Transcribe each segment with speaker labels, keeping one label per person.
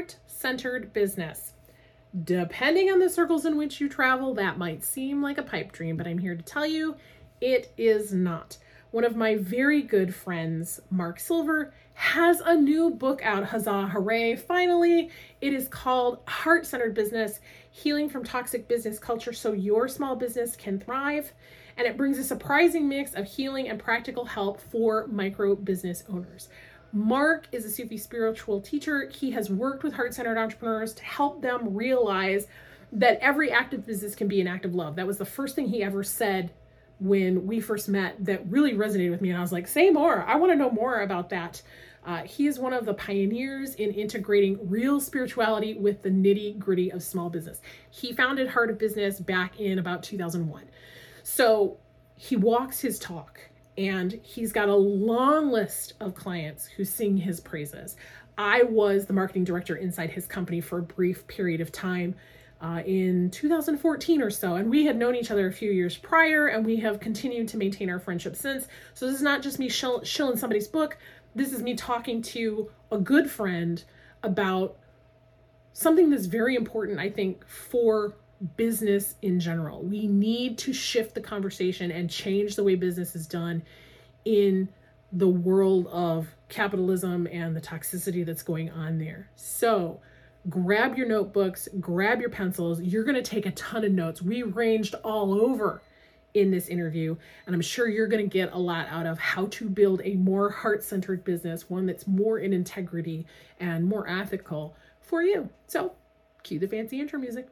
Speaker 1: heart-centered business. Depending on the circles in which you travel, that might seem like a pipe dream, but I'm here to tell you it is not. One of my very good friends, Mark Silver, has a new book out. Huzzah, hooray, finally. It is called Heart-Centered Business, Healing from Toxic Business Culture so your small business can thrive. And it brings a surprising mix of healing and practical help for micro business owners. Mark is a Sufi spiritual teacher. He has worked with heart-centered entrepreneurs to help them realize that every act of business can be an act of love. That was the first thing he ever said when we first met that really resonated with me. And I was like, say more. I want to know more about that. He is one of the pioneers in integrating real spirituality with the nitty-gritty of small business. He founded Heart of Business back in about 2001. So he walks his talk. And he's got a long list of clients who sing his praises. I was the marketing director inside his company for a brief period of time in 2014 or so. And we had known each other a few years prior, and we have continued to maintain our friendship since. So this is not just me shilling somebody's book. This is me talking to a good friend about something that's very important, I think, for business in general. We need to shift the conversation and change the way business is done in the world of capitalism and the toxicity that's going on there. So grab your notebooks, grab your pencils. You're going to take a ton of notes. We ranged all over in this interview, and I'm sure you're going to get a lot out of how to build a more heart-centered business, one that's more in integrity and more ethical for you. So cue the fancy intro music.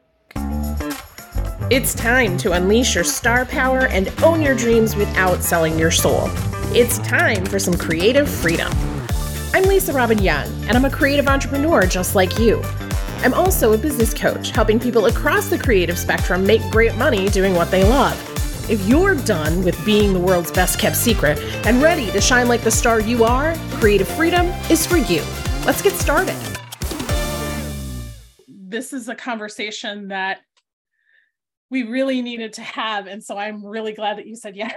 Speaker 1: It's time to unleash your star power and own your dreams without selling your soul. It's time for some creative freedom. I'm Lisa Robin Young, and I'm a creative entrepreneur just like you. I'm also a business coach, helping people across the creative spectrum make great money doing what they love. If you're done with being the world's best kept secret and ready to shine like the star you are, creative freedom is for you. Let's get started. This is a conversation that we really needed to have. And so I'm really glad that you said, yeah.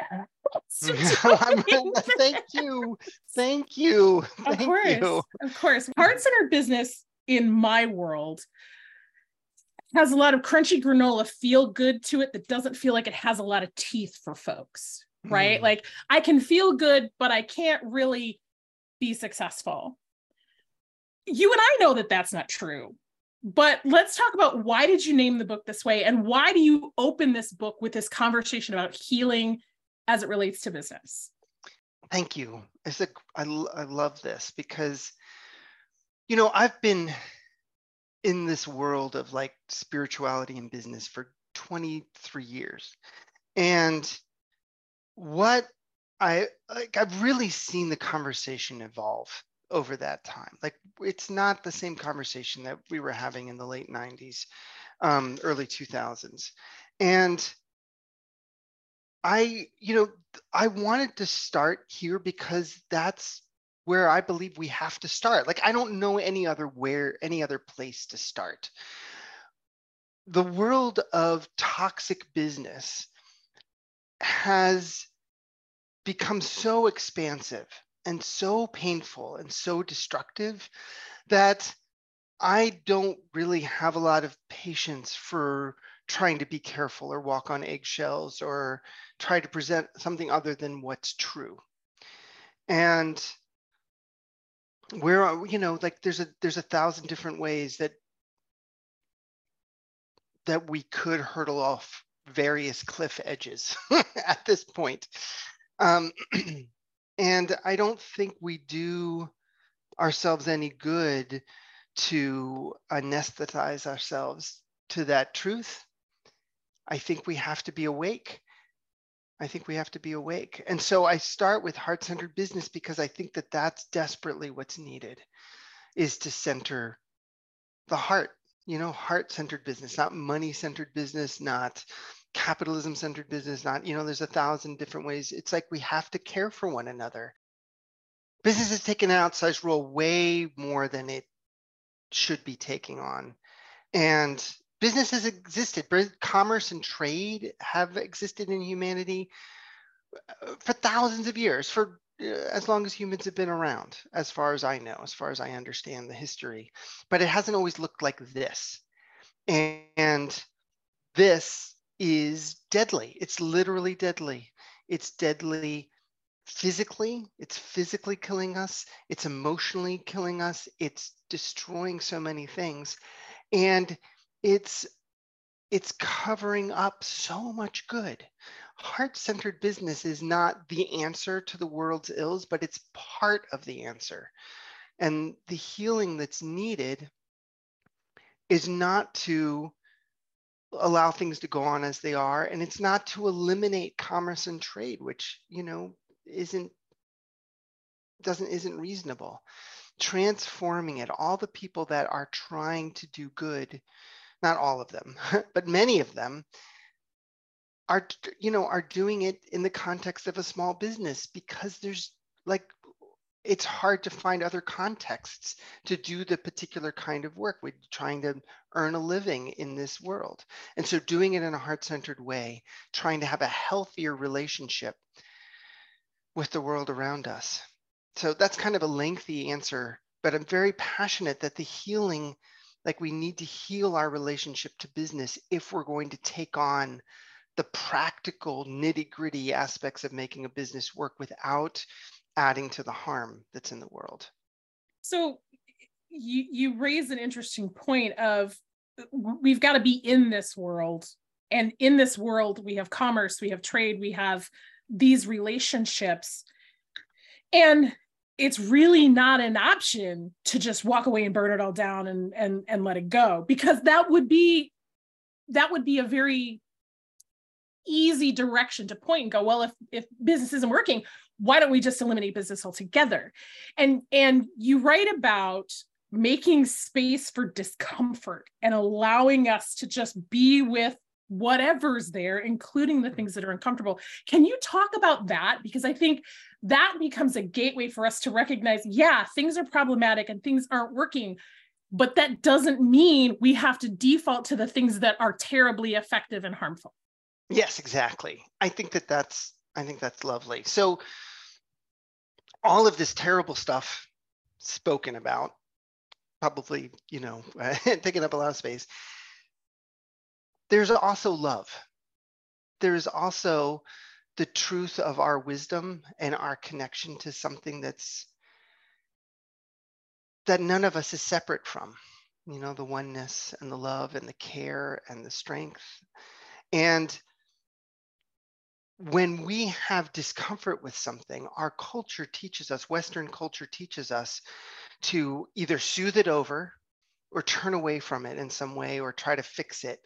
Speaker 2: Thank you. Thank you.
Speaker 1: Of course. Heart-centered business in my world has a lot of crunchy granola feel good to it that doesn't feel like it has a lot of teeth for folks, right? Like I can feel good, but I can't really be successful. You and I know that that's not true. But let's talk about, why did you name the book this way? And why do you open this book with this conversation about healing as it relates to business?
Speaker 2: Thank you. I love this because, you know, I've been in this world of like spirituality and business for 23 years. And I've really seen the conversation evolve over that time. Like, it's not the same conversation that we were having in the late 90s, early 2000s. And I wanted to start here because that's where I believe we have to start. Like, I don't know any other place to start. The world of toxic business has become so expansive and so painful and so destructive that I don't really have a lot of patience for trying to be careful or walk on eggshells or try to present something other than what's true. And where, you know, like there's a 1,000 different ways that we could hurdle off various cliff edges at this point. And I don't think we do ourselves any good to anesthetize ourselves to that truth. I think we have to be awake. And so I start with heart-centered business because I think that that's desperately what's needed, is to center the heart, you know, heart-centered business, not money-centered business, not capitalism-centered business, not, you know, there's 1,000 different ways. It's like we have to care for one another. Business has taken an outsized role way more than it should be taking on. And business has existed. Commerce and trade have existed in humanity for thousands of years, for as long as humans have been around, as far as I know, as far as I understand the history. But it hasn't always looked like this. And this is deadly. It's literally deadly. It's deadly physically. It's physically killing us. It's emotionally killing us. It's destroying so many things. And it's it's covering up so much good. Heart-centered business is not the answer to the world's ills, but it's part of the answer. And the healing that's needed is not to allow things to go on as they are, and it's not to eliminate commerce and trade, which, isn't isn't reasonable. Transforming it, all the people that are trying to do good, not all of them, but many of them are doing it in the context of a small business, because there's like, it's hard to find other contexts to do the particular kind of work. We're trying to earn a living in this world. And so doing it in a heart-centered way, trying to have a healthier relationship with the world around us. So that's kind of a lengthy answer, but I'm very passionate that the healing, like, we need to heal our relationship to business if we're going to take on the practical nitty-gritty aspects of making a business work without adding to the harm that's in the world.
Speaker 1: So you raise an interesting point of, we've got to be in this world, and in this world we have commerce, we have trade, we have these relationships, and it's really not an option to just walk away and burn it all down and let it go, because that would be a very easy direction to point and go, well, if business isn't working, why don't we just eliminate business altogether? And you write about making space for discomfort and allowing us to just be with whatever's there, including the things that are uncomfortable. Can you talk about that? Because I think that becomes a gateway for us to recognize, yeah, things are problematic and things aren't working, but that doesn't mean we have to default to the things that are terribly effective and harmful.
Speaker 2: Yes, exactly. I think that's lovely. So all of this terrible stuff spoken about, probably, taking up a lot of space. There's also love. There's also the truth of our wisdom and our connection to something that none of us is separate from, the oneness and the love and the care and the strength. And when we have discomfort with something, our culture teaches us, Western culture teaches us, to either soothe it over or turn away from it in some way or try to fix it.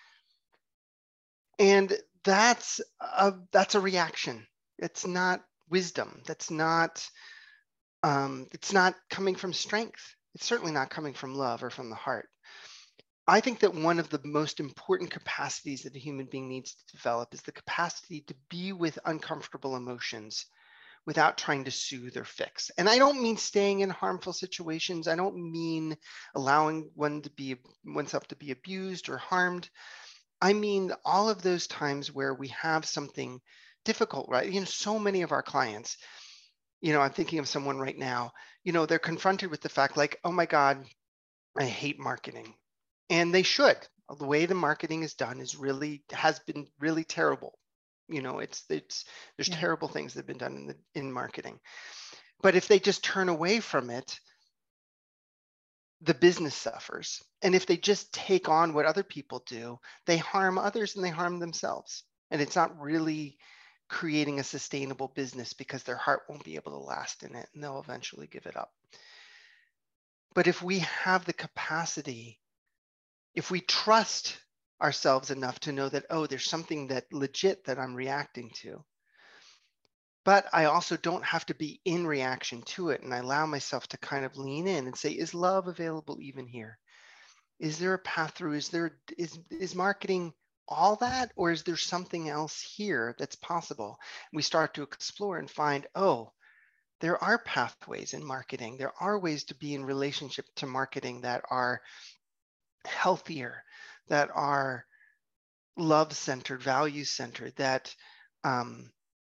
Speaker 2: And that's a reaction. It's not wisdom. That's not, it's not coming from strength. It's certainly not coming from love or from the heart. I think that one of the most important capacities that a human being needs to develop is the capacity to be with uncomfortable emotions without trying to soothe or fix. And I don't mean staying in harmful situations. I don't mean allowing oneself to be abused or harmed. I mean all of those times where we have something difficult, right? So many of our clients, I'm thinking of someone right now, they're confronted with the fact, like, oh my God, I hate marketing. And they should. The way the marketing is done has been really terrible. There's terrible things that have been done in marketing. But if they just turn away from it, the business suffers. And if they just take on what other people do, they harm others and they harm themselves. And it's not really creating a sustainable business, because their heart won't be able to last in it and they'll eventually give it up. But if we have the capacity, if we trust ourselves enough to know that, oh, there's something that legit that I'm reacting to, but I also don't have to be in reaction to it, and I allow myself to kind of lean in and say, is love available even here? Is there a path through? Is marketing all that, or is there something else here that's possible? We start to explore and find, oh, there are pathways in marketing. There are ways to be in relationship to marketing that are healthier, that are love-centered, value-centered, that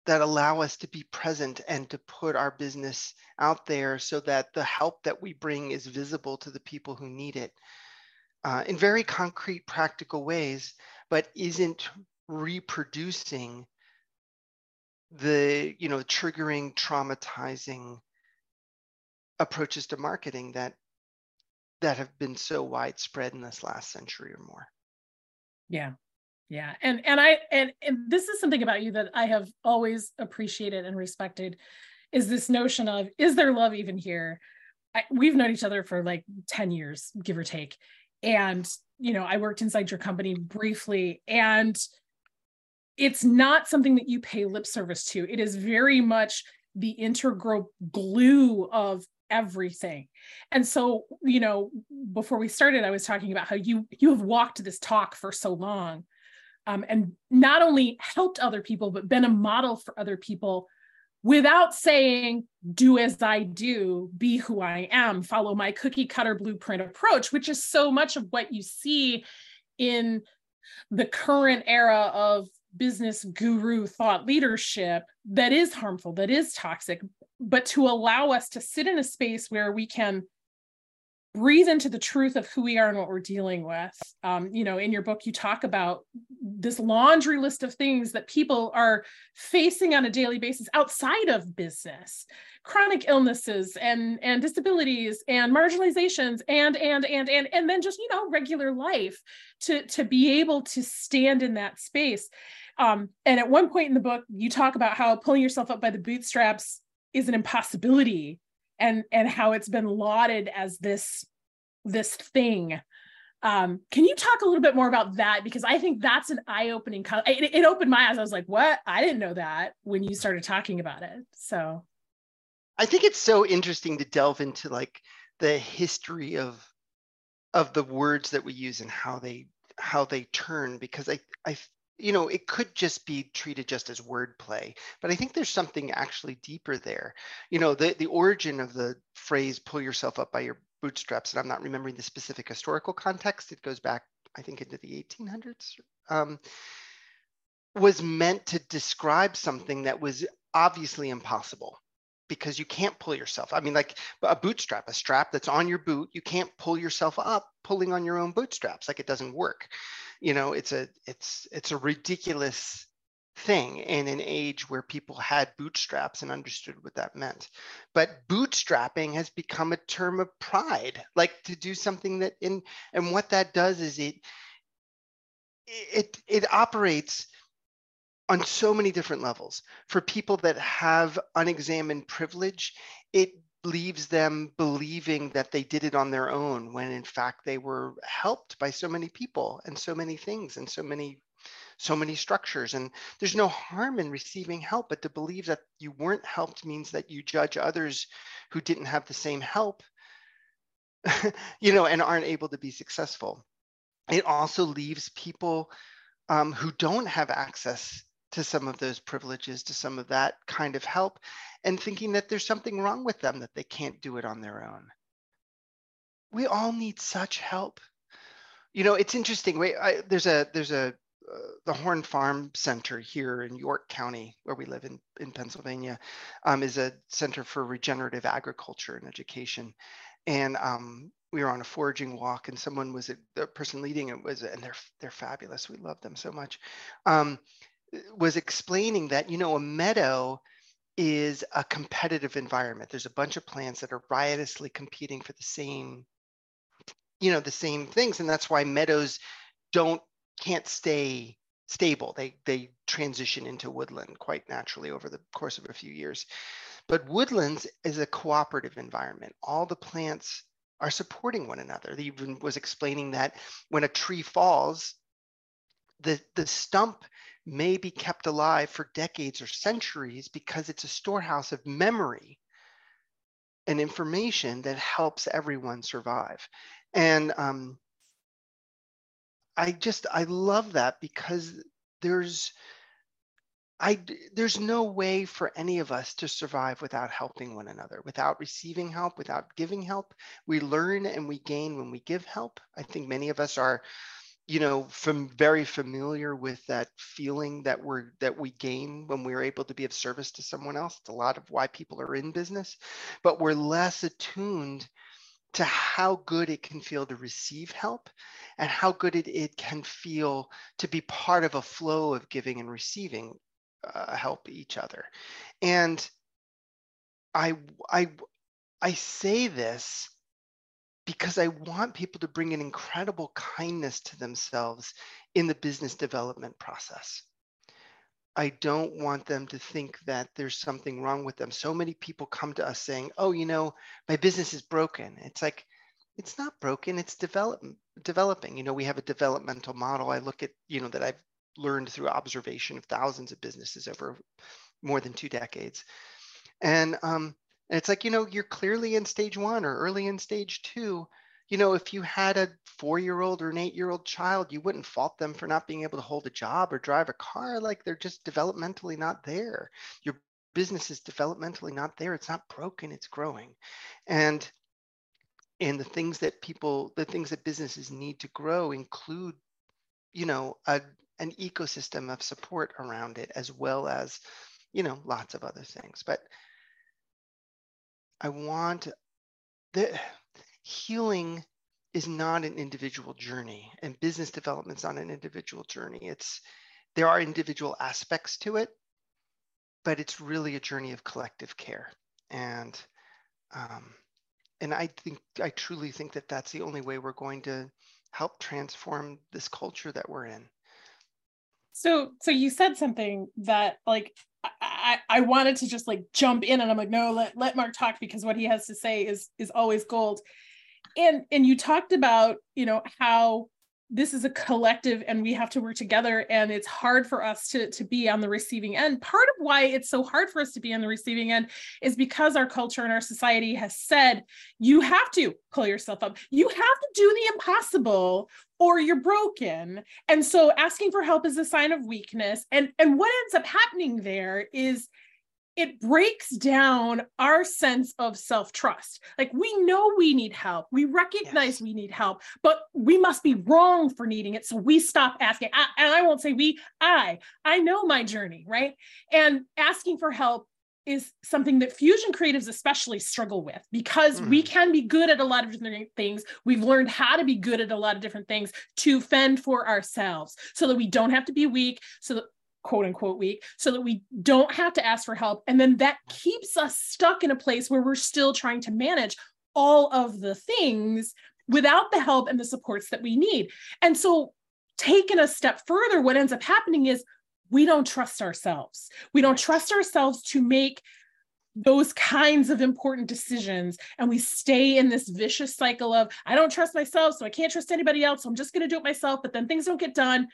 Speaker 2: that allow us to be present and to put our business out there so that the help that we bring is visible to the people who need it in very concrete, practical ways, but isn't reproducing the, triggering, traumatizing approaches to marketing that have been so widespread in this last century or more.
Speaker 3: Yeah. Yeah. And this is something about you that I have always appreciated and respected, is this notion of, is there love even here? We've known each other for like 10 years, give or take. And, I worked inside your company briefly, and it's not something that you pay lip service to. It is very much the integral glue of everything. And so, before we started, I was talking about how you have walked this talk for so long, and not only helped other people, but been a model for other people without saying, do as I do, be who I am, follow my cookie cutter blueprint approach, which is so much of what you see in the current era of business guru thought leadership that is harmful, that is toxic, but to allow us to sit in a space where we can breathe into the truth of who we are and what we're dealing with. In your book, you talk about this laundry list of things that people are facing on a daily basis outside of business: chronic illnesses and disabilities and marginalizations and then just, regular life, to be able to stand in that space. And at one point in the book, you talk about how pulling yourself up by the bootstraps is an impossibility, and how it's been lauded as this thing. Can you talk a little bit more about that? Because I think that's an eye-opening, it opened my eyes. I was like, what? I didn't know that when you started talking about it. So
Speaker 2: I think it's so interesting to delve into like the history of the words that we use and how they turn, because I it could just be treated just as wordplay, but I think there's something actually deeper there. The origin of the phrase "pull yourself up by your bootstraps," and I'm not remembering the specific historical context, it goes back, I think, into the 1800s, was meant to describe something that was obviously impossible, because you can't pull yourself. I mean, like a bootstrap, a strap that's on your boot, you can't pull yourself up pulling on your own bootstraps. Like, it doesn't work. It's a ridiculous thing in an age where people had bootstraps and understood what that meant. But bootstrapping has become a term of pride, like to do something that and what that does is it operates on so many different levels. For people that have unexamined privilege, it leaves them believing that they did it on their own, when in fact they were helped by so many people and so many things and so many structures. And there's no harm in receiving help, but to believe that you weren't helped means that you judge others who didn't have the same help, and aren't able to be successful. It also leaves people who don't have access to some of those privileges, to some of that kind of help, and thinking that there's something wrong with them, that they can't do it on their own. We all need such help. It's interesting. There's the Horn Farm Center here in York County, where we live in Pennsylvania, is a center for regenerative agriculture and education. And we were on a foraging walk, and someone was the person leading it and they're fabulous. We love them so much. Was explaining that, a meadow is a competitive environment. There's a bunch of plants that are riotously competing for the same things. And that's why meadows can't stay stable. They transition into woodland quite naturally over the course of a few years. But woodlands is a cooperative environment. All the plants are supporting one another. They even was explaining that when a tree falls, the stump may be kept alive for decades or centuries because it's a storehouse of memory and information that helps everyone survive. And I love that, because there's no way for any of us to survive without helping one another, without receiving help, without giving help. We learn and we gain when we give help. I think many of us are very familiar with that feeling that we gain when we're able to be of service to someone else. It's a lot of why people are in business, but we're less attuned to how good it can feel to receive help, and how good it can feel to be part of a flow of giving and receiving help each other. And I say this because I want people to bring an incredible kindness to themselves in the business development process. I don't want them to think that there's something wrong with them. So many people come to us saying, oh, my business is broken. It's like, it's not broken, it's developing. We have a developmental model I look at, that I've learned through observation of thousands of businesses over more than 2 decades. And it's like, you're clearly in stage 1 or early in stage 2. If you had a 4-year-old or an 8-year-old child, you wouldn't fault them for not being able to hold a job or drive a car. Like, they're just developmentally not there. Your business is developmentally not there. It's not broken, it's growing. And the things that businesses need to grow include, an ecosystem of support around it, as well as, lots of other things. But I want the healing is not an individual journey, and business development is not an individual journey. There are individual aspects to it, but it's really a journey of collective care. And I truly think that that's the only way we're going to help transform this culture that we're in.
Speaker 3: So you said something that, like, I wanted to just like jump in, and I'm like, no, let Mark talk, because what he has to say is always gold. And you talked about, how this is a collective and we have to work together, and it's hard for us to be on the receiving end. Part of why it's so hard for us to be on the receiving end is because our culture and our society has said, you have to pull yourself up. You have to do the impossible or you're broken. And so asking for help is a sign of weakness. And what ends up happening there is it breaks down our sense of self-trust. Like, we know we need help. We recognize we need help, but we must be wrong for needing it. So we stop asking. And I won't say we, I know my journey, right? And asking for help is something that Fusion creatives especially struggle with, because we can be good at a lot of different things. We've learned how to be good at a lot of different things to fend for ourselves, so that we don't have to be weak, so that, quote unquote weak, so that we don't have to ask for help. And then that keeps us stuck in a place where we're still trying to manage all of the things without the help and the supports that we need. And so, taking a step further, what ends up happening is we don't trust ourselves. We don't trust ourselves to make those kinds of important decisions. And we stay in this vicious cycle of, I don't trust myself, so I can't trust anybody else, so I'm just going to do it myself, but then things don't get done.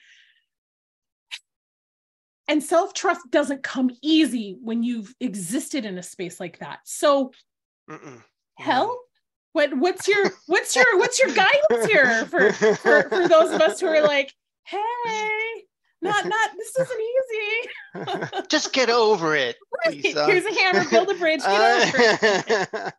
Speaker 3: And self-trust doesn't come easy when you've existed in a space like that. So, hell, what's your guidance here for those of us who are like, hey, not this isn't easy.
Speaker 2: Just get over it.
Speaker 3: Right. Here's a hammer, build a bridge, get over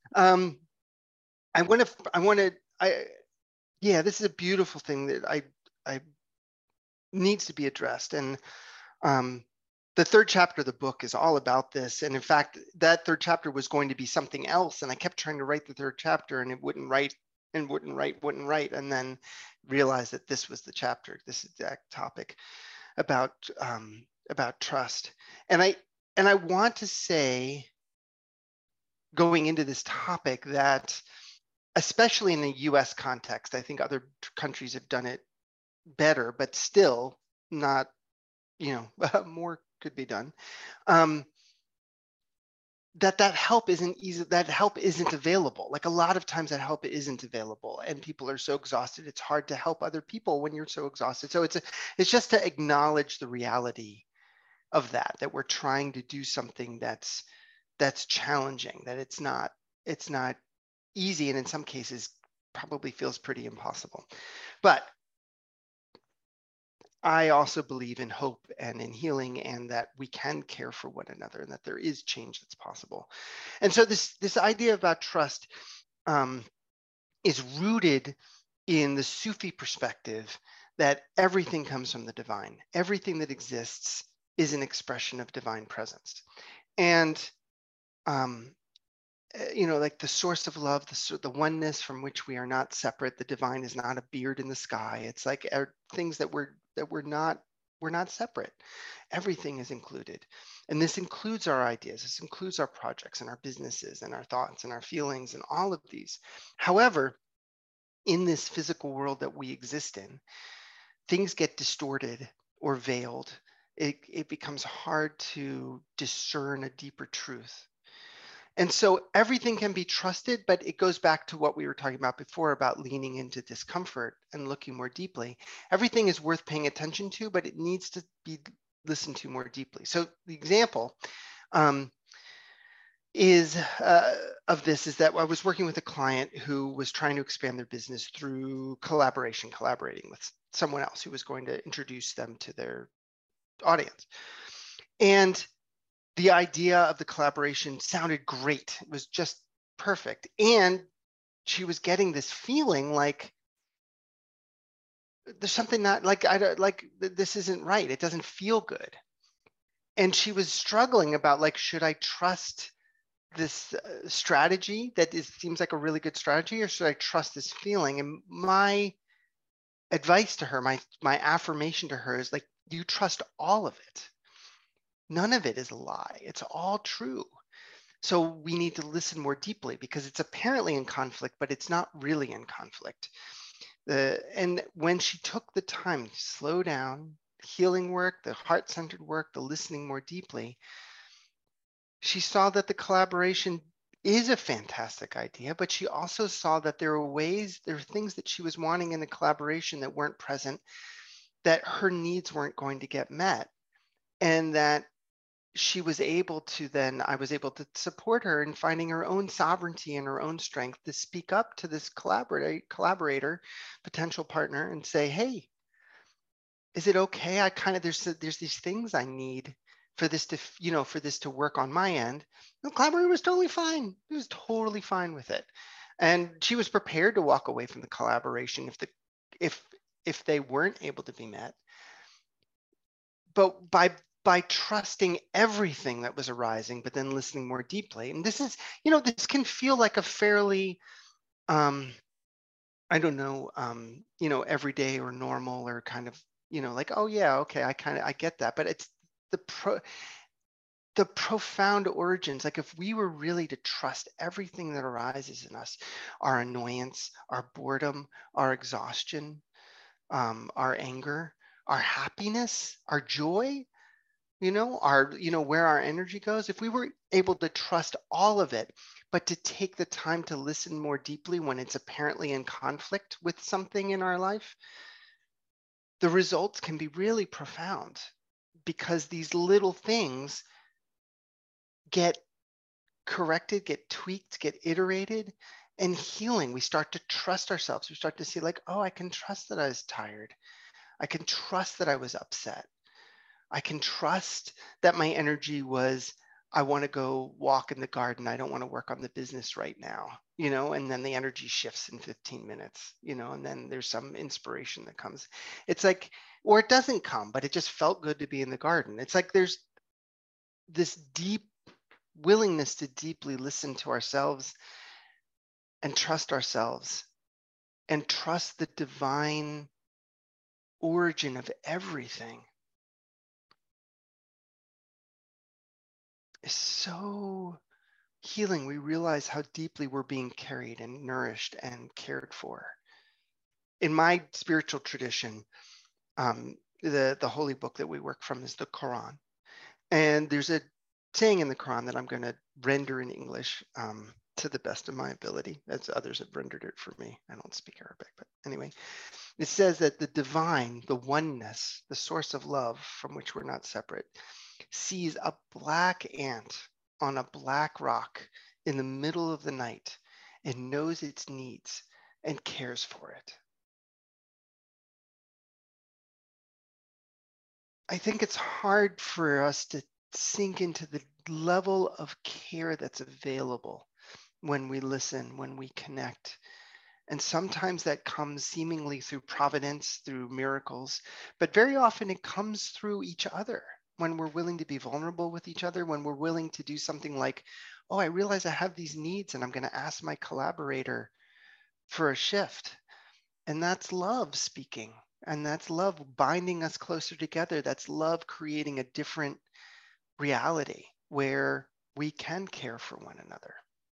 Speaker 2: it. This is a beautiful thing that I needs to be addressed. And the 3rd chapter of the book is all about this. And in fact, that 3rd chapter was going to be something else. And I kept trying to write the 3rd chapter, and it wouldn't write, and then realized that this was the chapter, this exact topic about trust. And I want to say, going into this topic, that especially in the US context, I think other countries have done it better, but still not, more could be done. That help isn't easy, that help isn't available. Like, a lot of times that help isn't available, and people are so exhausted, it's hard to help other people when you're so exhausted. So it's just to acknowledge the reality of that we're trying to do something that's challenging, that it's not easy, and in some cases probably feels pretty impossible. But I also believe in hope and in healing, and that we can care for one another, and that there is change that's possible. And so this idea about trust is rooted in the Sufi perspective that everything comes from the divine. Everything that exists is an expression of divine presence. And, like the source of love, the oneness from which we are not separate. The divine is not a beard in the sky. It's like things that we're not separate. Everything is included. And this includes our ideas. This includes our projects and our businesses and our thoughts and our feelings and all of these. However, in this physical world that we exist in, things get distorted or veiled. It becomes hard to discern a deeper truth. And so everything can be trusted, but it goes back to what we were talking about before about leaning into discomfort and looking more deeply. Everything is worth paying attention to, but it needs to be listened to more deeply. So the example of this is that I was working with a client who was trying to expand their business through collaborating with someone else who was going to introduce them to their audience. And the idea of the collaboration sounded great. It was just perfect. And she was getting this feeling like there's something not this isn't right. It doesn't feel good. And she was struggling about like, should I trust this strategy that seems like a really good strategy, or should I trust this feeling? And my advice to her, my affirmation to her is like, you trust all of it. None of it is a lie. It's all true. So we need to listen more deeply because it's apparently in conflict, but it's not really in conflict. And when she took the time to slow down, healing work, the heart-centered work, the listening more deeply, she saw that the collaboration is a fantastic idea, but she also saw that there are things that she was wanting in the collaboration that weren't present, that her needs weren't going to get met, and that I was able to support her in finding her own sovereignty and her own strength to speak up to this collaborator, potential partner, and say, hey, is it okay? There's these things I need for this to work on my end. The collaborator was totally fine. He was totally fine with it. And she was prepared to walk away from the collaboration if they weren't able to be met. But by trusting everything that was arising, but then listening more deeply. And this is, this can feel like a fairly, everyday or normal or kind of, like, oh yeah, okay, I get that. But it's the profound origins. Like if we were really to trust everything that arises in us, our annoyance, our boredom, our exhaustion, our anger, our happiness, our joy, where our energy goes, if we were able to trust all of it, but to take the time to listen more deeply when it's apparently in conflict with something in our life, the results can be really profound because these little things get corrected, get tweaked, get iterated, and healing. We start to trust ourselves. We start to see like, oh, I can trust that I was tired. I can trust that I was upset. I can trust that my energy was, I want to go walk in the garden. I don't want to work on the business right now, and then the energy shifts in 15 minutes, and then there's some inspiration that comes. It's like, or it doesn't come, but it just felt good to be in the garden. It's like there's this deep willingness to deeply listen to ourselves and trust ourselves and trust the divine origin of everything. Is so healing. We realize how deeply we're being carried and nourished and cared for. In my spiritual tradition, the holy book that we work from is the Quran. And there's a saying in the Quran that I'm going to render in English to the best of my ability, as others have rendered it for me. I don't speak Arabic, but anyway. It says that the divine, the oneness, the source of love from which we're not separate, sees a black ant on a black rock in the middle of the night and knows its needs and cares for it. I think it's hard for us to sink into the level of care that's available when we listen, when we connect, And sometimes that comes seemingly through providence, through miracles, but very often it comes through each other when we're willing to be vulnerable with each other, when we're willing to do something like, oh, I realize I have these needs and I'm going to ask my collaborator for a shift. And that's love speaking. And that's love binding us closer together. That's love creating a different reality where we can care for one another.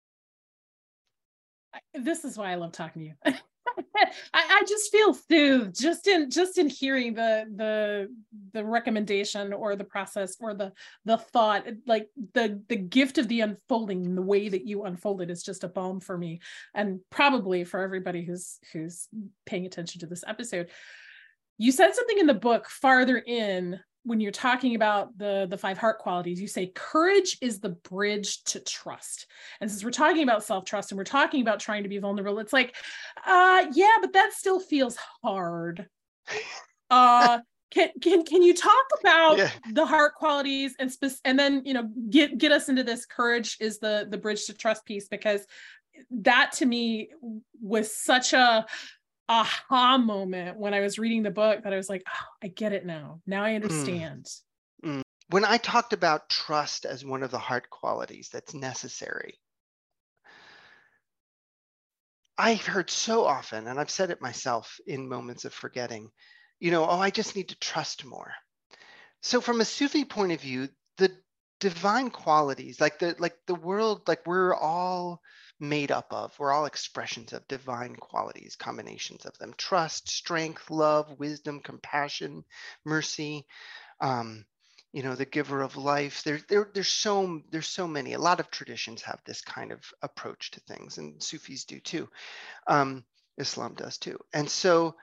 Speaker 3: This is why I love talking to you. I just feel soothed just in hearing the recommendation or the process or the thought, like the gift of the unfolding, the way that you unfolded is just a balm for me, and probably for everybody who's paying attention to this episode. You said something in the book farther in, when you're talking about the 5 heart qualities, you say courage is the bridge to trust. And since we're talking about self-trust and we're talking about trying to be vulnerable, it's like, yeah, but that still feels hard. Can you talk about the heart qualities and then, get us into this courage is the bridge to trust piece, because that to me was such a aha moment when I was reading the book that I was like, oh, I get it now. Now I understand.
Speaker 2: When I talked about trust as one of the heart qualities that's necessary, I've heard so often, and I've said it myself in moments of forgetting, oh, I just need to trust more. So from a Sufi point of view, the divine qualities, like the world, like we're all made up of, we're all expressions of divine qualities, combinations of them: trust, strength, love, wisdom, compassion, mercy, the giver of life. There's so many. A lot of traditions have this kind of approach to things, and Sufis do too. Islam does too. And so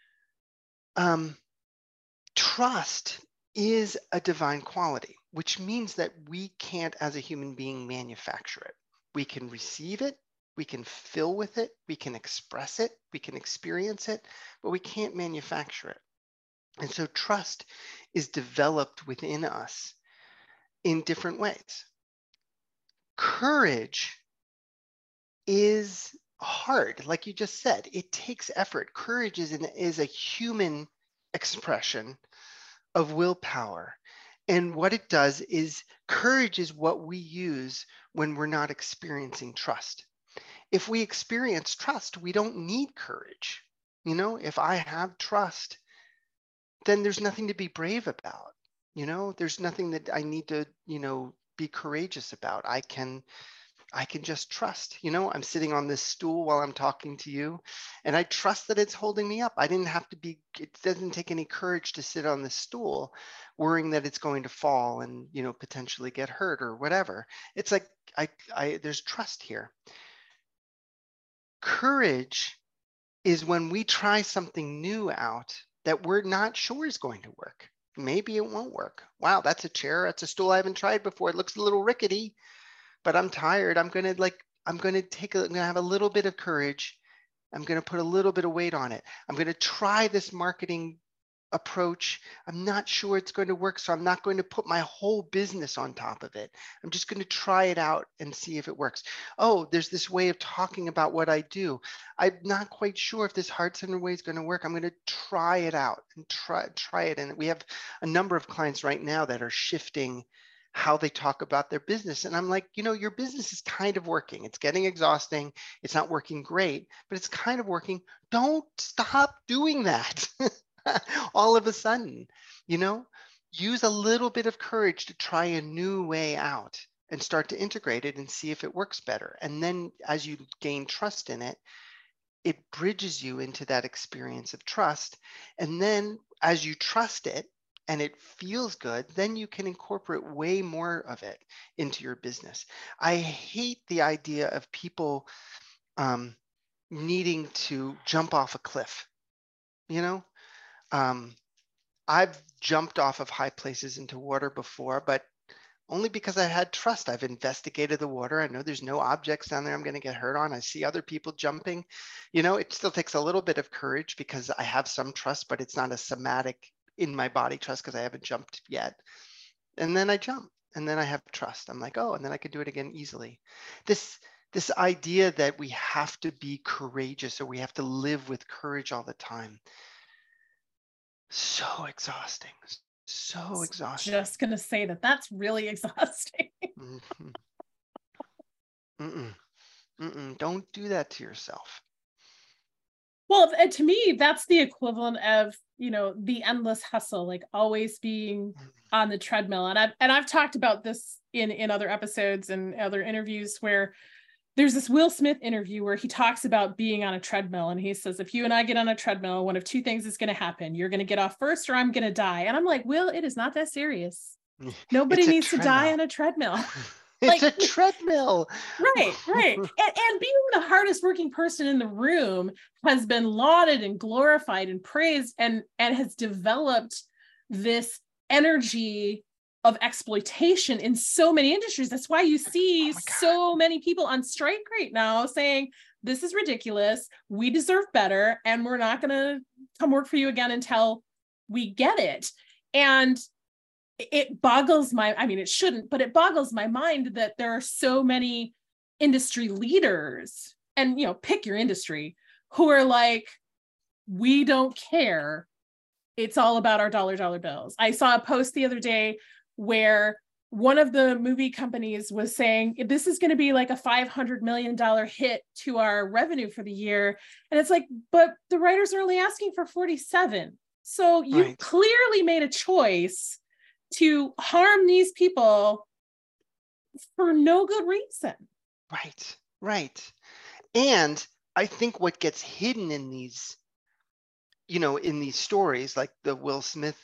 Speaker 2: trust is a divine quality, which means that we can't, as a human being, manufacture it. We can receive it, we can fill with it, we can express it, we can experience it, but we can't manufacture it. And so trust is developed within us in different ways. Courage is hard, like you just said. It takes effort. Courage is a human expression of willpower. And what it does is, courage is what we use when we're not experiencing trust. If we experience trust, we don't need courage. If I have trust, then there's nothing to be brave about. There's nothing that I need to, be courageous about. I can just trust. I'm sitting on this stool while I'm talking to you, and I trust that it's holding me up. It doesn't take any courage to sit on this stool worrying that it's going to fall and, potentially get hurt or whatever. It's like, there's trust here. Courage is when we try something new out that we're not sure is going to work. Maybe it won't work. Wow, that's a chair. That's a stool I haven't tried before. It looks a little rickety, but I'm tired. I'm going to have a little bit of courage. I'm going to put a little bit of weight on it. I'm going to try this marketing approach. I'm not sure it's going to work, so I'm not going to put my whole business on top of it. I'm just going to try it out and see if it works. Oh, there's this way of talking about what I do. I'm not quite sure if this Heart Centered way is going to work. I'm going to try it out and try it. And we have a number of clients right now that are shifting how they talk about their business. And I'm like, your business is kind of working. It's getting exhausting. It's not working great, but it's kind of working. Don't stop doing that. All of a sudden, use a little bit of courage to try a new way out and start to integrate it and see if it works better. And then as you gain trust in it, it bridges you into that experience of trust. And then as you trust it and it feels good, then you can incorporate way more of it into your business. I hate the idea of people needing to jump off a cliff. I've jumped off of high places into water before, but only because I had trust. I've investigated the water. I know there's no objects down there I'm going to get hurt on. I see other people jumping. It still takes a little bit of courage because I have some trust, but it's not a somatic in my body trust because I haven't jumped yet. And then I jump and then I have trust. I'm like, oh, and then I can do it again easily. This this idea that we have to be courageous or we have to live with courage all the time. So exhausting. So exhausting.
Speaker 3: Just gonna say that that's really exhausting.
Speaker 2: Mm-hmm. Mm-mm. Mm-mm. Don't do that to yourself.
Speaker 3: Well, to me, that's the equivalent of, you know, the endless hustle, like always being on the treadmill. And I've talked about this in other episodes and other interviews, where there's this Will Smith interview where he talks about being on a treadmill. And he says, if you and I get on a treadmill, one of two things is going to happen. You're going to get off first, or I'm going to die. And I'm like, Will, it is not that serious. Nobody needs to die on a treadmill.
Speaker 2: It's a treadmill.
Speaker 3: Right. And being the hardest working person in the room has been lauded and glorified and praised, and has developed this energy of exploitation in so many industries. That's why you see so many people on strike right now saying, this is ridiculous. We deserve better. And we're not going to come work for you again until we get it. And it boggles it shouldn't, but it boggles my mind that there are so many industry leaders, and, you know, pick your industry, who are like, we don't care. It's all about our dollar bills. I saw a post the other day where one of the movie companies was saying, this is going to be like a $500 million hit to our revenue for the year. And it's like, but the writers are only asking for 47. So you clearly made a choice to harm these people for no good reason.
Speaker 2: Right. And I think what gets hidden in these, you know, in these stories, like the Will Smith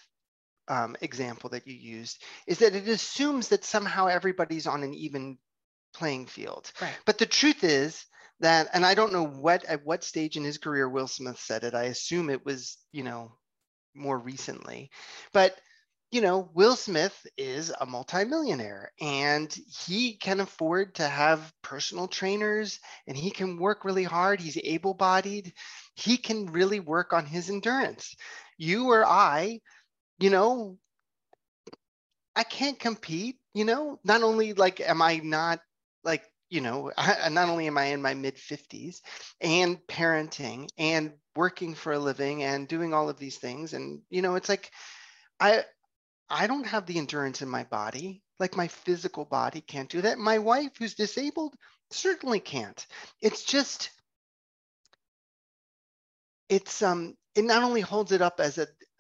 Speaker 2: example that you used, is that it assumes that somehow everybody's on an even playing field.
Speaker 3: Right.
Speaker 2: But the truth is that, and I don't know at what stage in his career Will Smith said it. I assume it was, you know, more recently, but you know, Will Smith is a multimillionaire, and he can afford to have personal trainers, and he can work really hard. He's able-bodied. He can really work on his endurance. You or I, you know, I can't compete, you know, not only like, am I not like, you know, not only am I in my mid 50s and parenting and working for a living and doing all of these things. And, you know, it's like, I don't have the endurance in my body, like my physical body can't do that. My wife, who's disabled, certainly can't. It's just, it not only holds it up as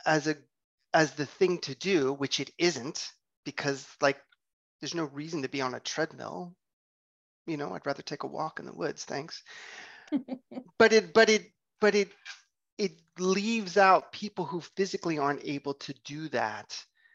Speaker 2: the thing to do, which it isn't, because like there's no reason to be on a treadmill. You know, I'd rather take a walk in the woods, thanks. but it leaves out people who physically aren't able to do that.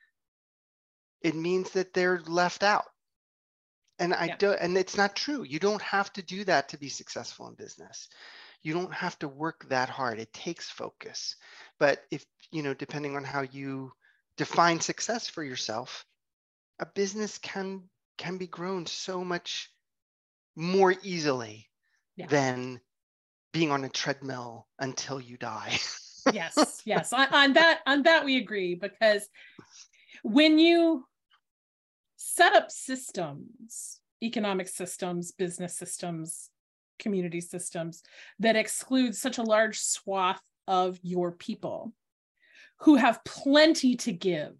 Speaker 2: It means that they're left out. And and it's not true. You don't have to do that to be successful in business. You don't have to work that hard. It takes focus. But if, you know, depending on how you define success for yourself, a business can be grown so much more easily than being on a treadmill until you die.
Speaker 3: Yes. On that we agree, because when you set up systems, economic systems, business systems, community systems that exclude such a large swath of your people who have plenty to give,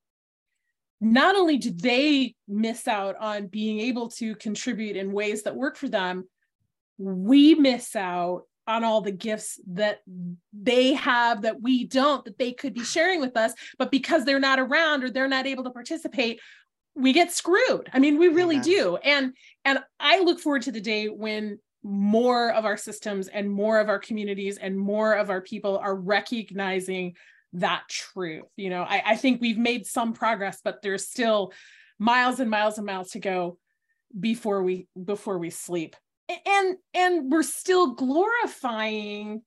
Speaker 3: not only do they miss out on being able to contribute in ways that work for them, we miss out on all the gifts that they have that we don't, that they could be sharing with us, but because they're not around or they're not able to participate, we get screwed. I mean, we really do. And I look forward to the day when more of our systems and more of our communities and more of our people are recognizing that truth. You know, I think we've made some progress, but there's still miles and miles and miles to go before we sleep. And we're still glorifying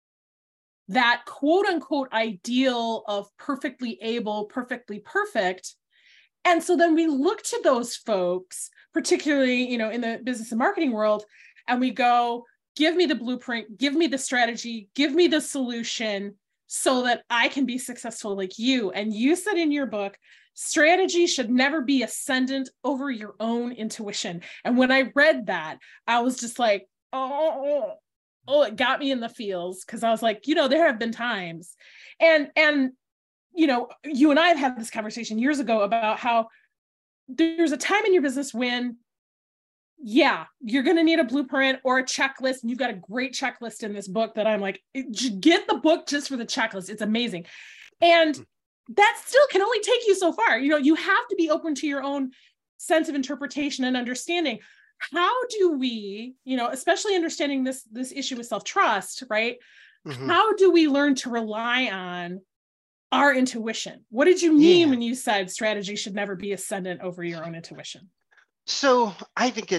Speaker 3: that quote unquote ideal of perfectly able, perfectly perfect. And so then we look to those folks, particularly, you know, in the business and marketing world, and we go, give me the blueprint, give me the strategy, give me the solution so that I can be successful like you. And you said in your book strategy should never be ascendant over your own intuition. And when I read that, I was just like, oh, it got me in the feels, because I was like, there have been times, and you and I have had this conversation years ago about how there's a time in your business when, yeah, you're going to need a blueprint or a checklist. And you've got a great checklist in this book that I'm like, get the book just for the checklist. It's amazing. And that still can only take you so far. You have to be open to your own sense of interpretation and understanding. How do we, especially understanding this issue with self-trust, right? Mm-hmm. How do we learn to rely on our intuition? What did you mean when you said strategy should never be ascendant over your own intuition?
Speaker 2: So I think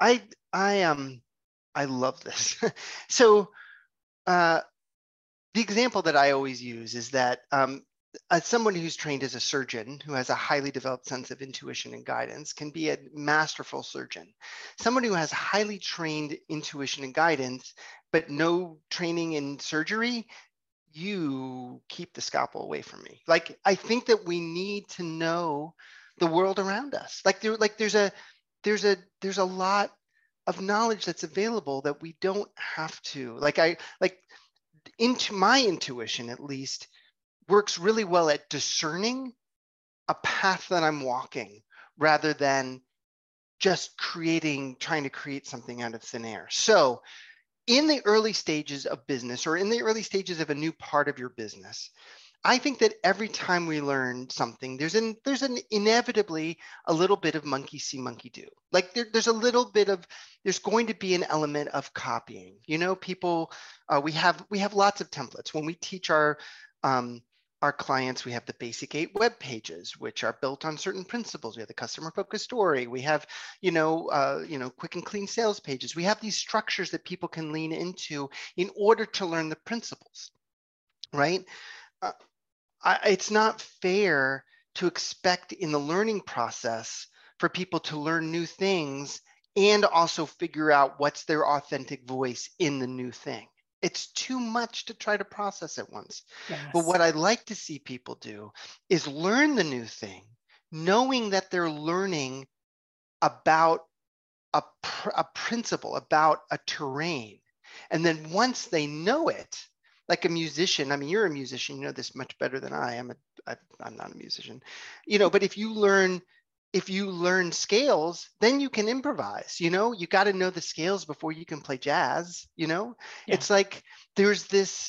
Speaker 2: I love this. So the example that I always use is that as someone who's trained as a surgeon, who has a highly developed sense of intuition and guidance, can be a masterful surgeon. Someone who has highly trained intuition and guidance, but no training in surgery, you keep the scalpel away from me. Like, I think that we need to know the world around us. There's a lot of knowledge that's available that we don't have to. Into my intuition, at least, works really well at discerning a path that I'm walking rather than just trying to create something out of thin air. So in the early stages of business, or in the early stages of a new part of your business, I think that every time we learn something, there's inevitably a little bit of monkey see, monkey do. Like there's going to be an element of copying. People, we have lots of templates. When we teach our clients, we have the basic 8 web pages, which are built on certain principles. We have the customer focused story. We have, quick and clean sales pages. We have these structures that people can lean into in order to learn the principles, right? It's not fair to expect in the learning process for people to learn new things and also figure out what's their authentic voice in the new thing. It's too much to try to process at once. Yes. But what I'd like to see people do is learn the new thing, knowing that they're learning about a principle, about a terrain. And then once they know it, like a musician, I mean, you're a musician, you know this much better than I am. I'm not a musician, but if you learn scales, then you can improvise. You got to know the scales before you can play jazz. Yeah. It's like there's this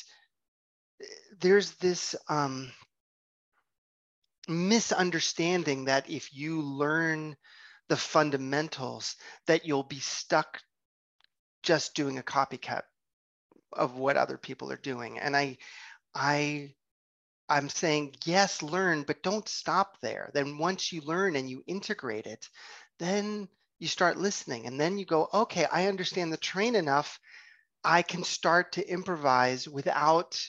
Speaker 2: misunderstanding that if you learn the fundamentals, that you'll be stuck just doing a copycat of what other people are doing. And I'm saying, yes, learn, but don't stop there. Then once you learn and you integrate it, then you start listening. And then you go, okay, I understand the terrain enough. I can start to improvise without,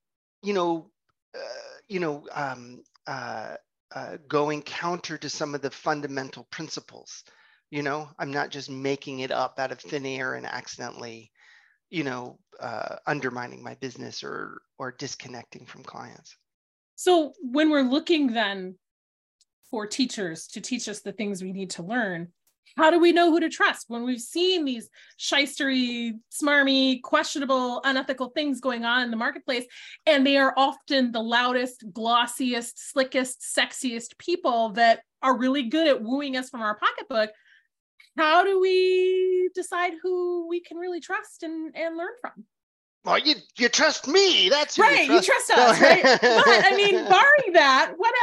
Speaker 2: going counter to some of the fundamental principles. I'm not just making it up out of thin air and accidentally, undermining my business or disconnecting from clients.
Speaker 3: So when we're looking then for teachers to teach us the things we need to learn, how do we know who to trust when we've seen these shystery, smarmy, questionable, unethical things going on in the marketplace, and they are often the loudest, glossiest, slickest, sexiest people that are really good at wooing us from our pocketbook? How do we decide who we can really trust and learn from?
Speaker 2: Well, you trust me. That's who
Speaker 3: right. You trust us, right? But I mean, barring that, what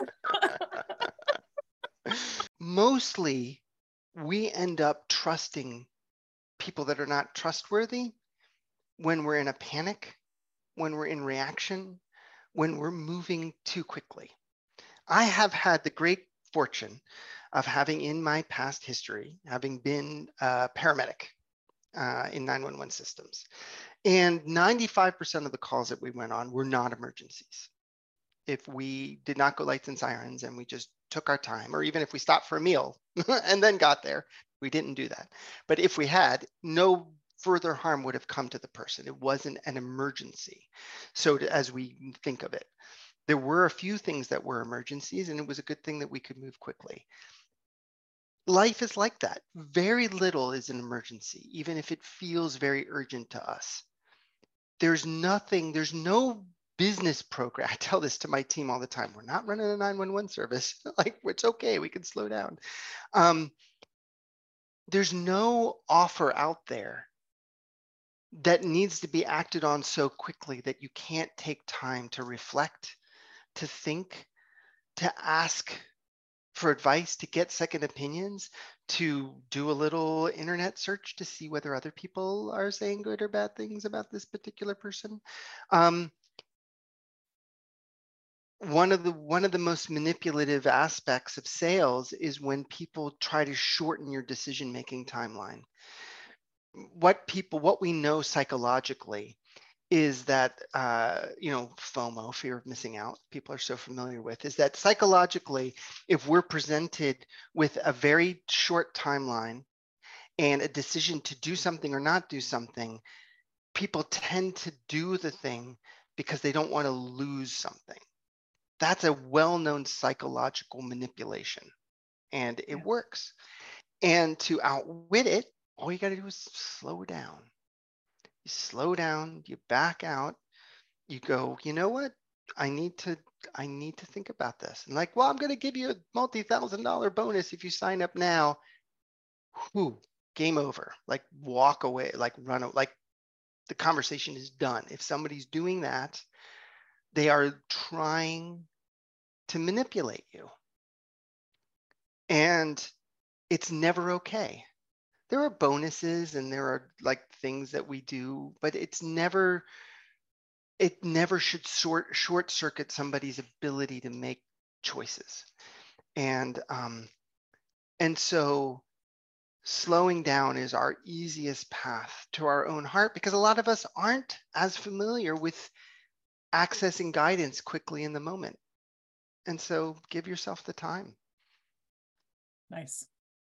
Speaker 2: else? Mostly, we end up trusting people that are not trustworthy when we're in a panic, when we're in reaction, when we're moving too quickly. I have had the great fortune of having, in my past history, having been a paramedic in 911 systems. And 95% of the calls that we went on were not emergencies. If we did not go lights and sirens and we just took our time, or even if we stopped for a meal and then got there, we didn't do that. But if we had, no further harm would have come to the person. It wasn't an emergency. So as we think of it, There were a few things that were emergencies, and it was a good thing that we could move quickly. Life is like that. Very little is an emergency, even if it feels very urgent to us. There's no business program. I tell this to my team all the time. We're not running a 911 service. Like, it's okay. We can slow down. There's no offer out there that needs to be acted on so quickly that you can't take time to reflect, to think, to ask for advice, to get second opinions, to do a little internet search to see whether other people are saying good or bad things about this particular person. One of the most manipulative aspects of sales is when people try to shorten your decision-making timeline. What we know psychologically is that, FOMO, fear of missing out, people are so familiar with, is that psychologically, if we're presented with a very short timeline and a decision to do something or not do something, people tend to do the thing because they don't want to lose something. That's a well-known psychological manipulation, and it works. And to outwit it, all you got to do is slow down. You slow down, you back out, you go, you know what? I need to think about this. And like, well, I'm going to give you a multi-$1,000 bonus if you sign up now. Whew, game over. Like, walk away, like run, like the conversation is done. If somebody's doing that, they are trying to manipulate you. And it's never okay. There are bonuses and there are like things that we do, but it never should short circuit somebody's ability to make choices. And so slowing down is our easiest path to our own heart, because a lot of us aren't as familiar with accessing guidance quickly in the moment. And so give yourself the time.
Speaker 3: Nice.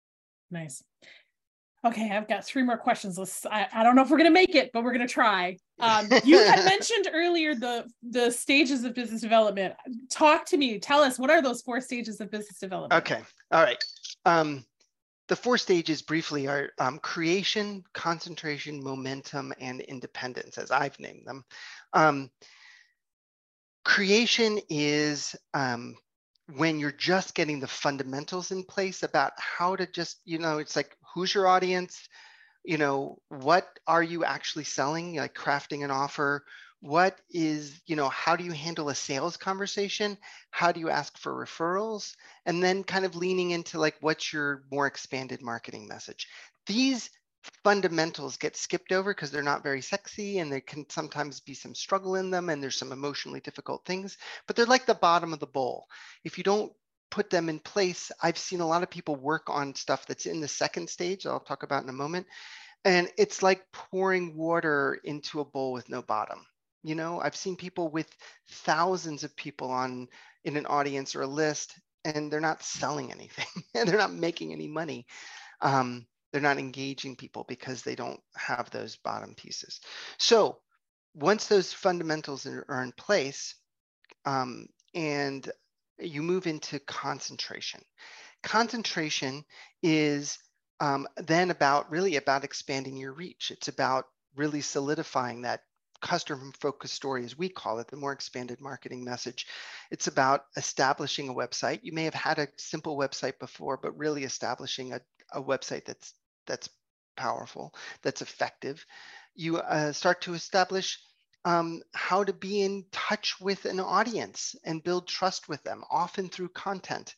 Speaker 3: Okay, I've got 3 more questions. I don't know if we're going to make it, but we're going to try. You had mentioned earlier the stages of business development. Talk to me. Tell us, what are those 4 stages of business development?
Speaker 2: Okay. All right. The 4 stages briefly are creation, concentration, momentum, and independence, as I've named them. Creation is when you're just getting the fundamentals in place about how to just, it's like, who's your audience? What are you actually selling? Like crafting an offer. What is, how do you handle a sales conversation? How do you ask for referrals? And then kind of leaning into like, what's your more expanded marketing message? These fundamentals get skipped over because they're not very sexy, and there can sometimes be some struggle in them, and there's some emotionally difficult things, but they're like the bottom of the bowl. If you don't put them in place, I've seen a lot of people work on stuff that's in the second stage, I'll talk about in a moment, and it's like pouring water into a bowl with no bottom. I've seen people with thousands of people in an audience or a list, and they're not selling anything and they're not making any money. They're not engaging people because they don't have those bottom pieces. So once those fundamentals are in place, and you move into concentration. Concentration is then about expanding your reach. It's about really solidifying that customer-focused story, as we call it, the more expanded marketing message. It's about establishing a website. You may have had a simple website before, but really establishing a website that's powerful, that's effective. You start to establish how to be in touch with an audience and build trust with them, often through content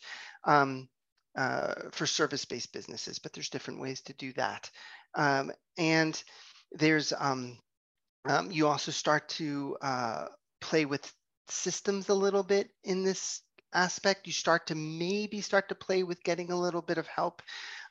Speaker 2: for service-based businesses, but there's different ways to do that. And there's, you also start to play with systems a little bit in this aspect. You start to play with getting a little bit of help.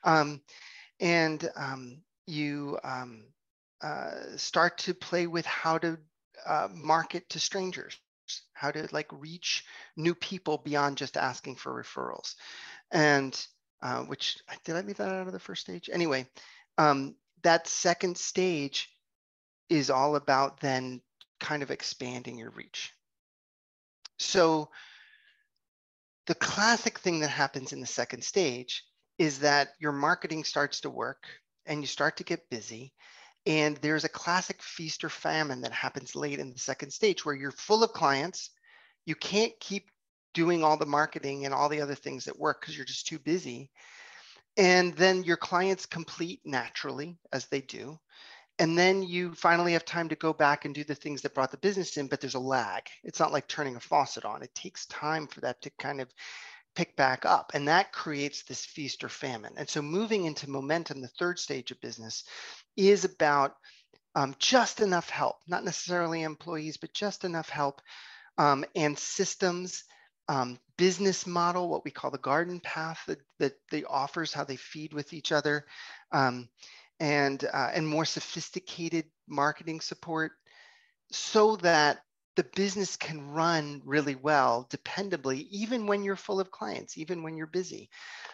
Speaker 2: You start to play with how to market to strangers, how to like reach new people beyond just asking for referrals. And which, did I leave that out of the first stage? Anyway, that second stage is all about then kind of expanding your reach. So the classic thing that happens in the second stage is that your marketing starts to work and you start to get busy. And there's a classic feast or famine that happens late in the second stage where you're full of clients. You can't keep doing all the marketing and all the other things that work because you're just too busy. And then your clients complete naturally, as they do. And then you finally have time to go back and do the things that brought the business in, but there's a lag. It's not like turning a faucet on. It takes time for that to kind of pick back up. And that creates this feast or famine. And so moving into momentum, the third stage of business, is about just enough help, not necessarily employees, but just enough help and systems, business model, what we call the garden path that the offers, how they feed with each other, and more sophisticated marketing support so that the business can run really well, dependably, even when you're full of clients, even when you're busy.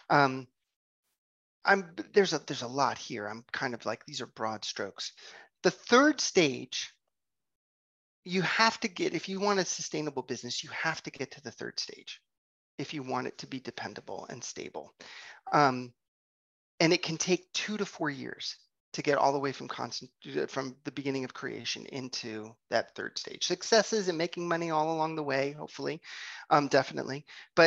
Speaker 2: There's a lot here. I'm kind of like, these are broad strokes. The third stage, you have to get, if you want a sustainable business, you have to get to the third stage if you want it to be dependable and stable. And it can take 2 to 4 years to get all the way from the beginning of creation into that third stage. Successes and making money all along the way, hopefully, definitely. But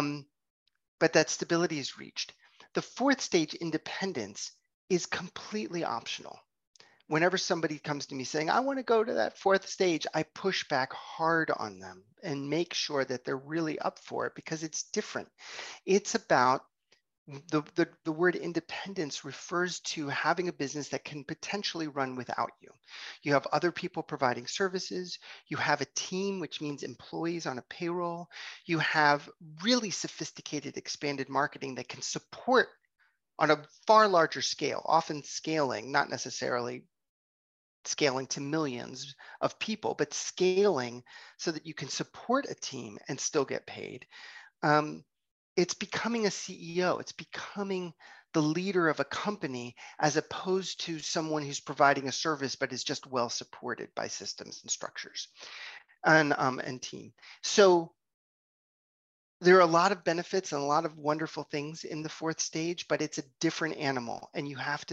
Speaker 2: that stability is reached. The fourth stage, independence, is completely optional. Whenever somebody comes to me saying, I want to go to that fourth stage, I push back hard on them and make sure that they're really up for it because it's different. It's about the word independence refers to having a business that can potentially run without you. You have other people providing services. You have a team, which means employees on a payroll. You have really sophisticated, expanded marketing that can support on a far larger scale, often scaling, not necessarily scaling to millions of people, but scaling so that you can support a team and still get paid. It's becoming a CEO. It's becoming the leader of a company as opposed to someone who's providing a service but is just well supported by systems and structures and team. So there are a lot of benefits and a lot of wonderful things in the fourth stage, but it's a different animal, and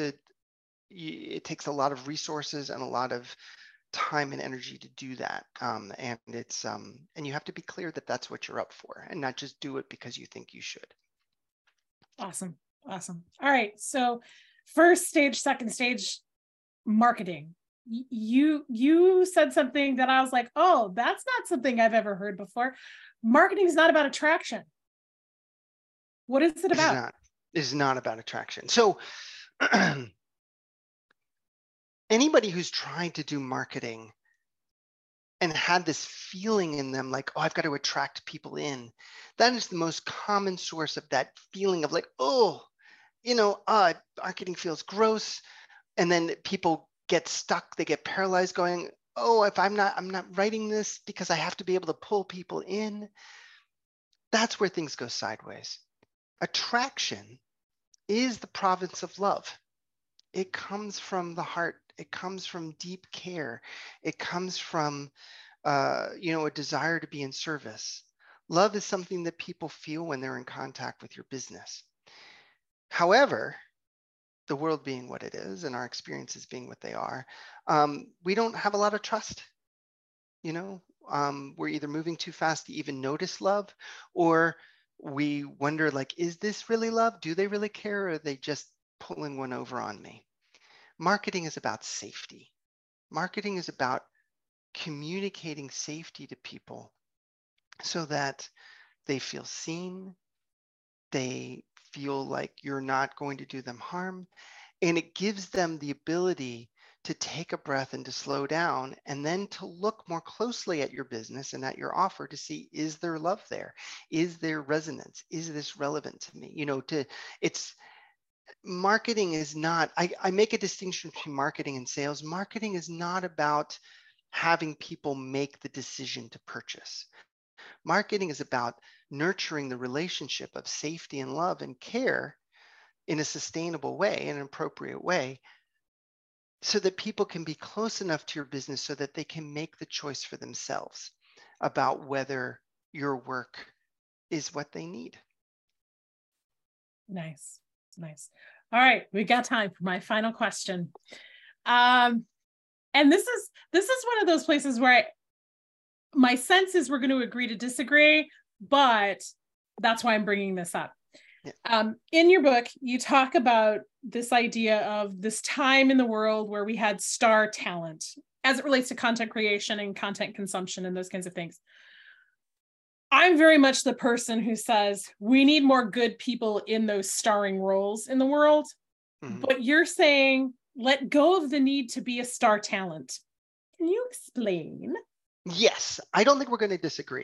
Speaker 2: it takes a lot of resources and a lot of time and energy to do that. And you have to be clear that that's what you're up for and not just do it because you think you should.
Speaker 3: Awesome. All right. So first stage, second stage, marketing. You said something that I was like, oh, that's not something I've ever heard before. Marketing is not about attraction. What is it about?
Speaker 2: It's not about attraction. So anybody who's trying to do marketing and had this feeling in them like, oh, I've got to attract people in, that is the most common source of that feeling of like, oh, marketing feels gross. And then people get stuck, they get paralyzed going, oh, if I'm not writing this because I have to be able to pull people in. That's where things go sideways. Attraction is the province of love. It comes from the heart. It comes from deep care. It comes from, a desire to be in service. Love is something that people feel when they're in contact with your business. However, the world being what it is and our experiences being what they are, we don't have a lot of trust. We're either moving too fast to even notice love, or we wonder, like, is this really love? Do they really care? Or are they just pulling one over on me? Marketing is about safety. Marketing is about communicating safety to people so that they feel seen, they feel like you're not going to do them harm, and it gives them the ability to take a breath and to slow down and then to look more closely at your business and at your offer to see, is there love there? Is there resonance? Is this relevant to me? Marketing is not, I make a distinction between marketing and sales. Marketing is not about having people make the decision to purchase. Marketing is about nurturing the relationship of safety and love and care in a sustainable way, in an appropriate way, so that people can be close enough to your business so that they can make the choice for themselves about whether your work is what they need.
Speaker 3: Nice. All right, we got time for my final question. And this is one of those places where my sense is we're going to agree to disagree, but that's why I'm bringing this up. Yeah. In your book, you talk about this idea of this time in the world where we had star talent as it relates to content creation and content consumption and those kinds of things. I'm very much the person who says we need more good people in those starring roles in the world. Mm-hmm. But you're saying let go of the need to be a star talent. Can you explain?
Speaker 2: Yes, I don't think we're going to disagree.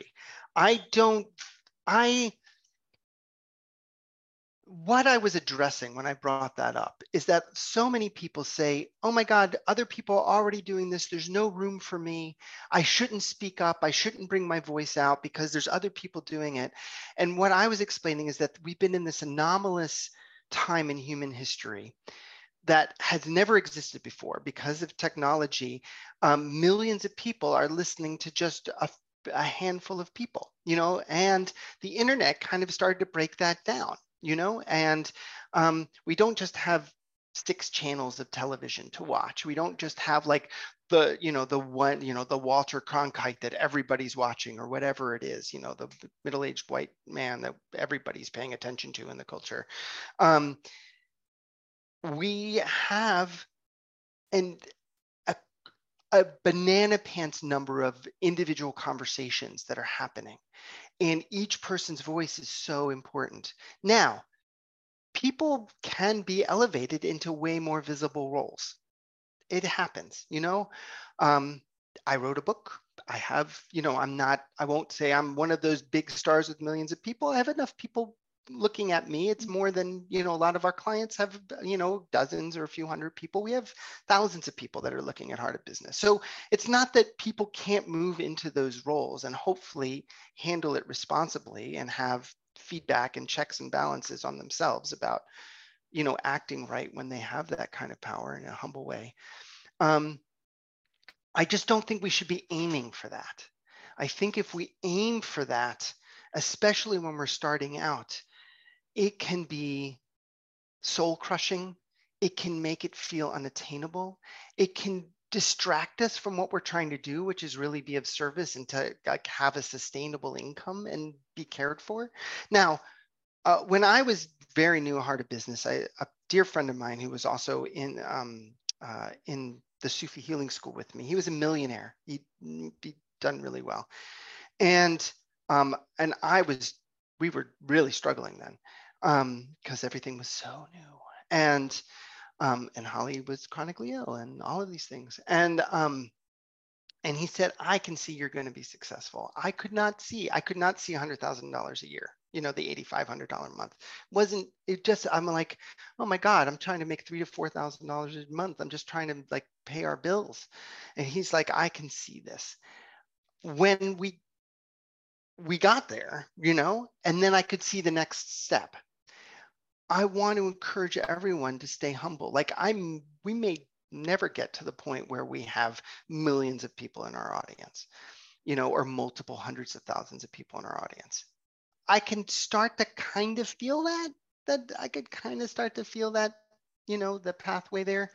Speaker 2: What I was addressing when I brought that up is that so many people say, oh my God, other people are already doing this. There's no room for me. I shouldn't speak up. I shouldn't bring my voice out because there's other people doing it. And what I was explaining is that we've been in this anomalous time in human history that has never existed before because of technology. Millions of people are listening to just a handful of people, and the internet kind of started to break that down. And we don't just have 6 channels of television to watch. We don't just have like the Walter Cronkite that everybody's watching or whatever it is, the middle-aged white man that everybody's paying attention to in the culture. We have a banana pants number of individual conversations that are happening. And each person's voice is so important. Now, people can be elevated into way more visible roles. It happens, I wrote a book. I have, I won't say I'm one of those big stars with millions of people. I have enough people looking at me. It's more than, a lot of our clients have, dozens or a few hundred people. We have thousands of people that are looking at Heart of Business. So it's not that people can't move into those roles and hopefully handle it responsibly and have feedback and checks and balances on themselves about, acting right when they have that kind of power in a humble way. I just don't think we should be aiming for that. I think if we aim for that, especially when we're starting out, it can be soul crushing. It can make it feel unattainable. It can distract us from what we're trying to do, which is really be of service and to have a sustainable income and be cared for. Now, when I was very new at Heart of Business, a dear friend of mine who was also in the Sufi Healing School with me, he was a millionaire. He'd done really well. And we were really struggling then. Because everything was so new, and Holly was chronically ill, and all of these things, and he said, "I can see you're going to be successful." I could not see $100,000 a year. The $8,500 a month wasn't. It just I'm like, oh my God, I'm trying to make $3,000 to $4,000 a month. I'm just trying to like pay our bills, and he's like, I can see this. When we got there, and then I could see the next step. I want to encourage everyone to stay humble. Like we may never get to the point where we have millions of people in our audience, or multiple hundreds of thousands of people in our audience. I can start to kind of feel that I could kind of start to feel that, the pathway there.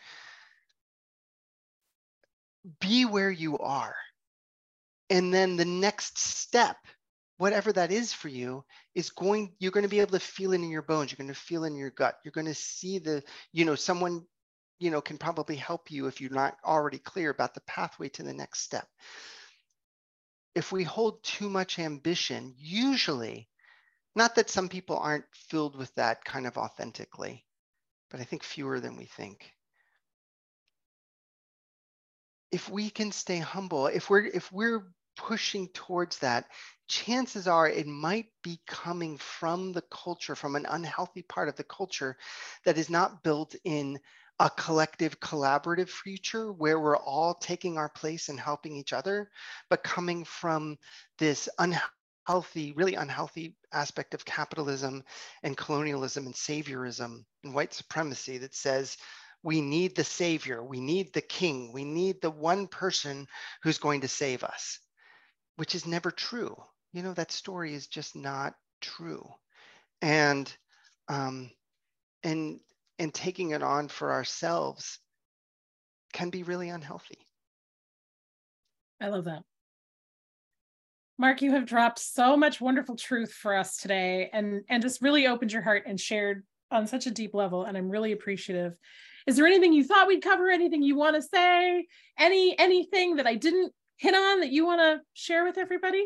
Speaker 2: Be where you are. And then the next step, whatever that is for you, you're going to be able to feel it in your bones. You're going to feel it in your gut. You're going to see someone, can probably help you if you're not already clear about the pathway to the next step. If we hold too much ambition, usually, not that some people aren't filled with that kind of authentically, but I think fewer than we think. If we can stay humble, if we're pushing towards that, chances are it might be coming from the culture, from an unhealthy part of the culture that is not built in a collective collaborative future where we're all taking our place and helping each other, but coming from this really unhealthy aspect of capitalism and colonialism and saviorism and white supremacy that says, we need the savior, we need the king, we need the one person who's going to save us, which is never true. that story is just not true. And and taking it on for ourselves can be really unhealthy.
Speaker 3: I love that. Mark, you have dropped so much wonderful truth for us today, and just really opened your heart and shared on such a deep level, and I'm really appreciative. Is there anything you thought we'd cover? Anything you want to say? Anything that I didn't hit on that you want to share with everybody?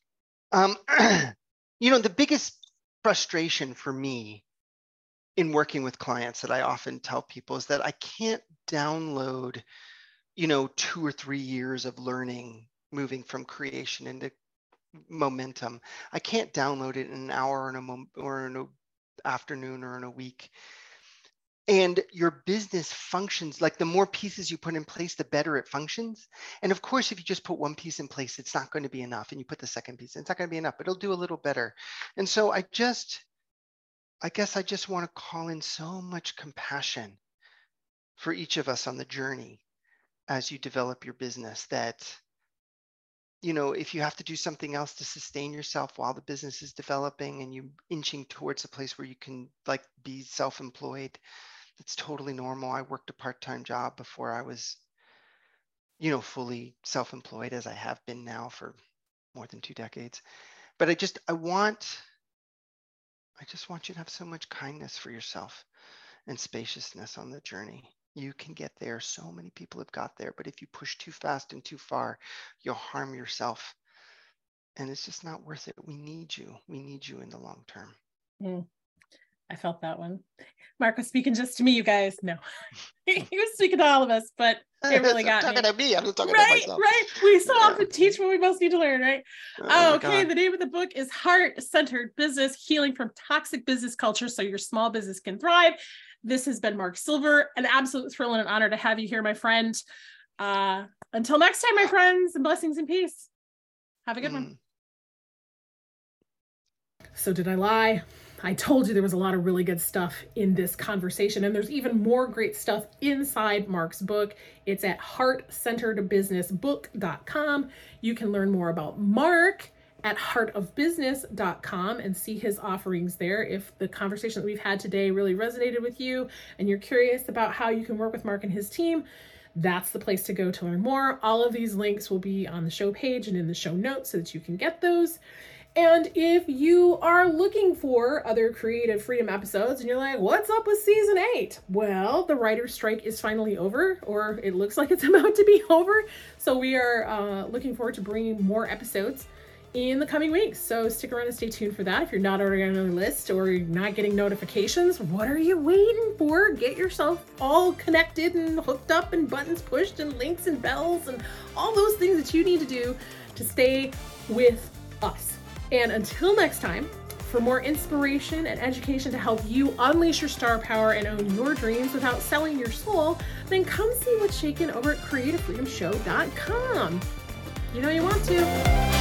Speaker 2: The biggest frustration for me in working with clients that I often tell people is that I can't download, 2 or 3 years of learning, moving from creation into momentum. I can't download it in an hour or in an afternoon or in a week. And your business functions, like the more pieces you put in place, the better it functions. And of course, if you just put one piece in place, it's not going to be enough. And you put the second piece in, it's not going to be enough, but it'll do a little better. And so I guess I just want to call in so much compassion for each of us on the journey as you develop your business, that, if you have to do something else to sustain yourself while the business is developing and you inching towards a place where you can be self-employed, that's totally normal. I worked a part-time job before I was, fully self-employed, as I have been now for more than 2 decades. But I just want you to have so much kindness for yourself and spaciousness on the journey. You can get there. So many people have got there, but if you push too fast and too far, you'll harm yourself. And it's just not worth it. We need you. We need you in the long term.
Speaker 3: I felt that one. Mark was speaking just to me, you guys. No, he was speaking to all of us, but it really got me.
Speaker 2: I'm talking to me. I'm not talking to myself.
Speaker 3: Right. We so often teach what we most need to learn, right? Okay. The name of the book is Heart-Centered Business: Healing from Toxic Business Culture So Your Small Business Can Thrive. This has been Mark Silver. An absolute thrill and an honor to have you here, my friend. Until next time, my friends, and blessings and peace. Have a good one.
Speaker 1: So did I lie? I told you there was a lot of really good stuff in this conversation, and there's even more great stuff inside Mark's book. It's at heartcenteredbusinessbook.com. You can learn more about Mark at heartofbusiness.com and see his offerings there. If the conversation that we've had today really resonated with you and you're curious about how you can work with Mark and his team, that's the place to go to learn more. All of these links will be on the show page and in the show notes so that you can get those. And if you are looking for other Creative Freedom episodes and you're like, what's up with season 8? Well, the writer's strike is finally over, or it looks like it's about to be over. So we are looking forward to bringing more episodes in the coming weeks. So stick around and stay tuned for that. If you're not already on our list or you're not getting notifications, what are you waiting for? Get yourself all connected and hooked up and buttons pushed and links and bells and all those things that you need to do to stay with us. And until next time, for more inspiration and education to help you unleash your star power and own your dreams without selling your soul, then come see what's shaking over at creativefreedomshow.com. You know you want to.